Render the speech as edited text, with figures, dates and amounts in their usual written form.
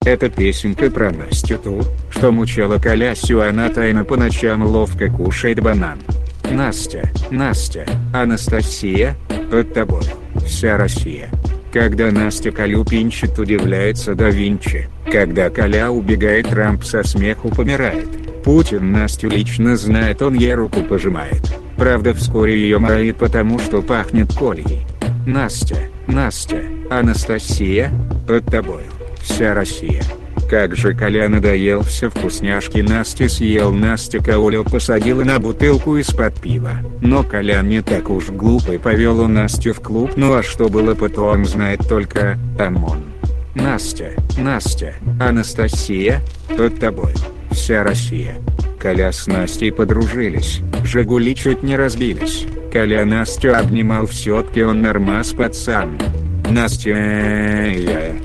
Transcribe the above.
Это песенка про Настю ту, что мучала Колясю, она тайно по ночам ловко кушает банан. Настя, Настя, Анастасия, под тобой вся Россия. Когда Настя Колю пинчит, удивляется да Винчи. Когда Коля убегает, Трамп со смеху помирает. Путин Настю лично знает, он ей руку пожимает. Правда, вскоре ее морает, потому что пахнет Колей. Настя, Настя, Анастасия, под тобой вся Россия. Как же Коля надоел, все вкусняшки Насте съел. Настя Колю посадила на бутылку из-под пива. Но Коля не так уж глупый, повел он Настю в клуб. Ну а что было потом, знает только ОМОН. Настя, Настя, Анастасия, под тобой вся Россия. Коля с Настей подружились, Жигули чуть не разбились. Коля Настю обнимал, все-таки он нормас пацан. Настя,